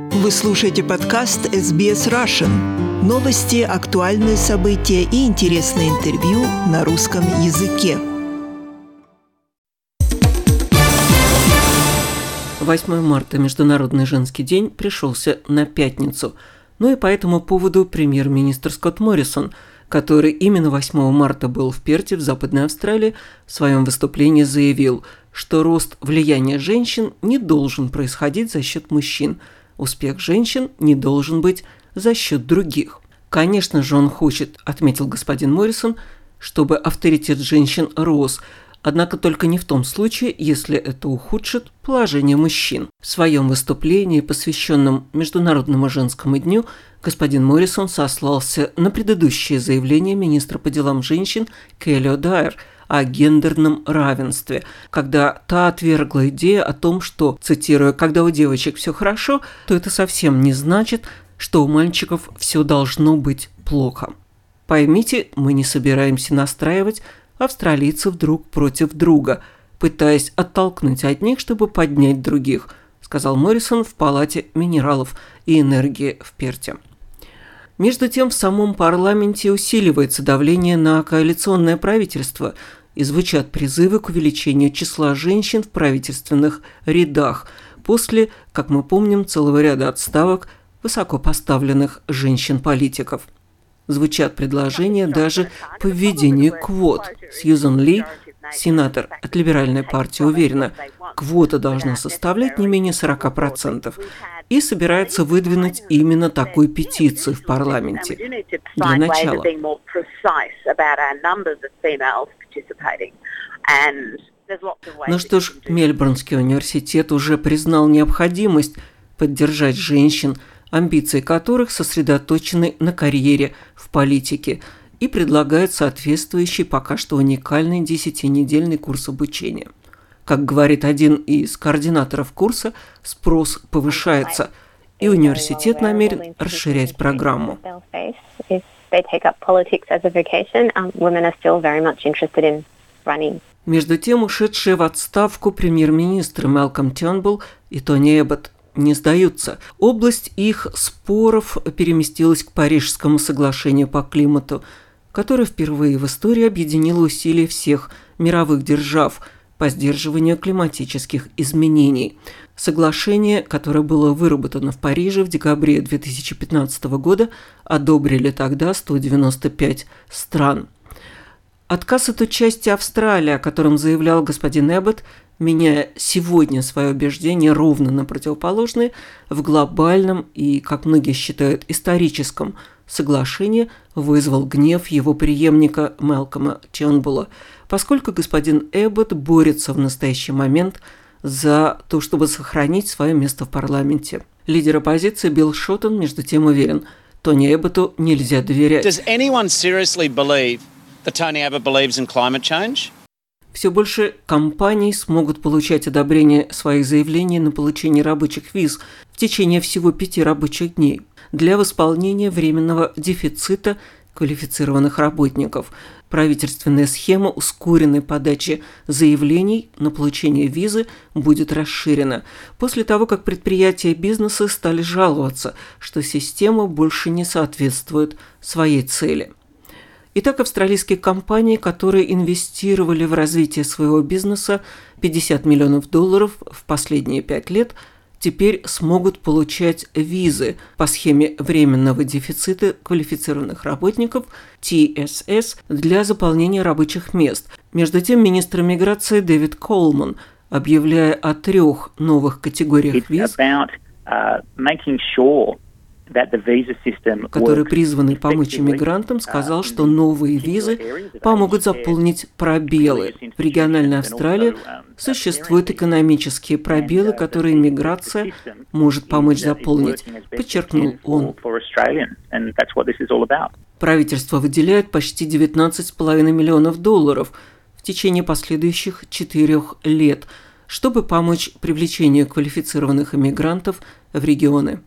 Вы слушаете подкаст SBS Russian. Новости, актуальные события и интересные интервью на русском языке. 8 марта, Международный женский день, пришелся на пятницу. Ну и по этому поводу премьер-министр Скотт Моррисон, который именно 8 марта был в Перте, в Западной Австралии, в своем выступлении заявил, что рост влияния женщин не должен происходить за счет мужчин. Успех женщин не должен быть за счет других. Конечно же, он хочет, отметил господин Моррисон, чтобы авторитет женщин рос, однако только не в том случае, если это ухудшит положение мужчин. В своем выступлении, посвященном Международному женскому дню, господин Моррисон сослался на предыдущее заявление министра по делам женщин Келли О'Дайер о гендерном равенстве, когда та отвергла идею о том, что, цитирую, «когда у девочек все хорошо, то это совсем не значит, что у мальчиков все должно быть плохо». Поймите, мы не собираемся настраивать австралийцев друг против друга, пытаясь оттолкнуть одних, чтобы поднять других, сказал Моррисон в Палате минералов и энергии в Перте. Между тем, в самом парламенте усиливается давление на коалиционное правительство и звучат призывы к увеличению числа женщин в правительственных рядах после, как мы помним, целого ряда отставок высокопоставленных женщин-политиков. Звучат предложения даже по введению квот. Сьюзан Ли, сенатор от Либеральной партии, уверена, квота должна составлять не менее 40%, и собирается выдвинуть именно такую петицию в парламенте. Для начала. Ну что ж, Мельбурнский университет уже признал необходимость поддержать женщин, амбиции которых сосредоточены на карьере в политике, и предлагает соответствующий пока что уникальный 10-недельный курс обучения. Как говорит один из координаторов курса, спрос повышается, и университет намерен расширять программу. Между тем, ушедшие в отставку премьер-министры Малком Тернбулл и Тони Эбботт не сдаются. Область их споров переместилась к Парижскому соглашению по климату, которое впервые в истории объединило усилия всех мировых держав по сдерживанию климатических изменений. Соглашение, которое было выработано в Париже в декабре 2015 года, одобрили тогда 195 стран. Отказ от участия Австралии, о котором заявлял господин Эбботт, меняя сегодня свое убеждение ровно на противоположное, в глобальном и, как многие считают, историческом соглашении вызвал гнев его преемника Малкома Тернбулла, поскольку господин Эбботт борется в настоящий момент за то, чтобы сохранить свое место в парламенте. Лидер оппозиции Билл Шоттон, между тем, уверен, Тони Эбботту нельзя доверять. Все больше компаний смогут получать одобрение своих заявлений на получение рабочих виз в течение всего 5 рабочих дней для восполнения временного дефицита квалифицированных работников. Правительственная схема ускоренной подачи заявлений на получение визы будет расширена после того, как предприятия и бизнесы стали жаловаться, что система больше не соответствует своей цели. Итак, австралийские компании, которые инвестировали в развитие своего бизнеса $50 миллионов в последние 5 лет, теперь смогут получать визы по схеме временного дефицита квалифицированных работников TSS для заполнения рабочих мест. Между тем, министр миграции Дэвид Колман, объявляя о 3 новых категориях виз, которые призваны помочь иммигрантам, сказал, что новые визы помогут заполнить пробелы. В региональной Австралии существуют экономические пробелы, которые иммиграция может помочь заполнить, подчеркнул он. Правительство выделяет почти $19,5 миллионов в течение последующих 4 лет, чтобы помочь привлечению квалифицированных иммигрантов в регионы.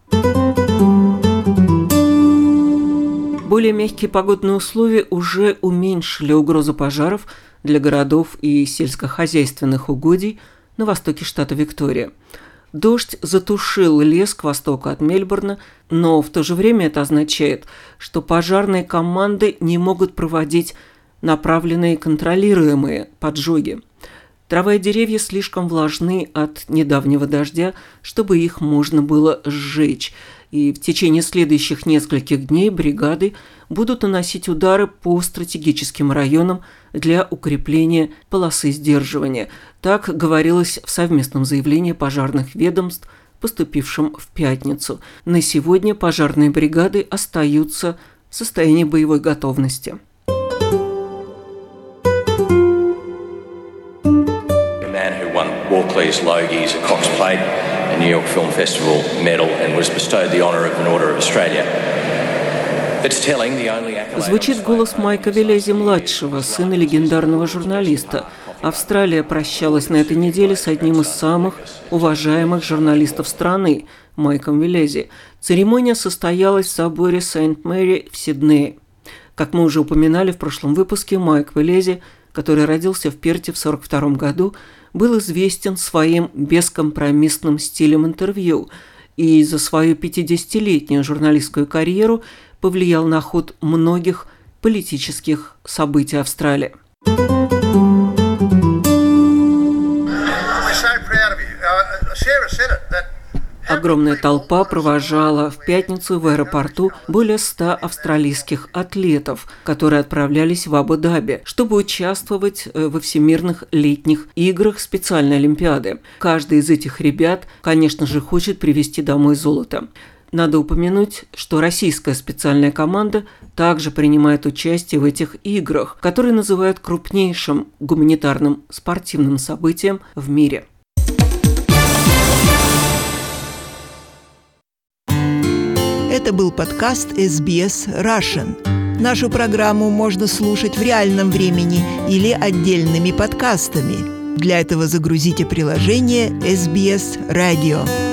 Более мягкие погодные условия уже уменьшили угрозу пожаров для городов и сельскохозяйственных угодий на востоке штата Виктория. Дождь затушил лес к востоку от Мельбурна, но в то же время это означает, что пожарные команды не могут проводить направленные контролируемые поджоги. Трава и деревья слишком влажны от недавнего дождя, чтобы их можно было сжечь. И в течение следующих нескольких дней бригады будут наносить удары по стратегическим районам для укрепления полосы сдерживания. Так говорилось в совместном заявлении пожарных ведомств, поступившем в пятницу. На сегодня пожарные бригады остаются в состоянии боевой готовности. Walkley's Logies, a Cox Plate, a New York Film Festival medal, and was bestowed the honour of an Order of Australia. Звучит голос Майка Велези-младшего, сына легендарного журналиста. Австралия прощалась на этой неделе с одним из самых уважаемых журналистов страны, Майком Велези. Церемония состоялась в соборе Сент-Мэри в Сиднее. Как мы уже упоминали в прошлом выпуске, Майк Велези, который родился в Перте в 1942 году, был известен своим бескомпромиссным стилем интервью и за свою 50-летнюю журналистскую карьеру повлиял на ход многих политических событий Австралии. Огромная толпа провожала в пятницу в аэропорту более 100 австралийских атлетов, которые отправлялись в Абу-Даби, чтобы участвовать во всемирных летних играх специальной олимпиады. Каждый из этих ребят, конечно же, хочет привезти домой золото. Надо упомянуть, что российская специальная команда также принимает участие в этих играх, которые называют крупнейшим гуманитарным спортивным событием в мире. Это был подкаст SBS Russian. Нашу программу можно слушать в реальном времени или отдельными подкастами. Для этого загрузите приложение SBS Radio.